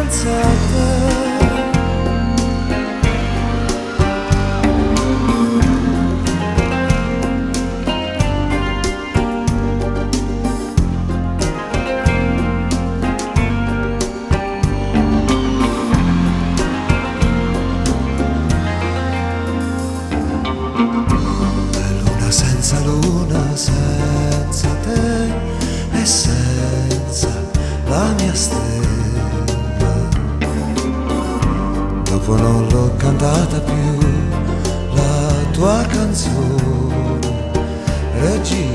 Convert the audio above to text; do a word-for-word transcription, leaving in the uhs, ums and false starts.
senza te. Senza luna, senza te e senza la mia stella. Dopo non l'ho cantata più la tua canzone, regina.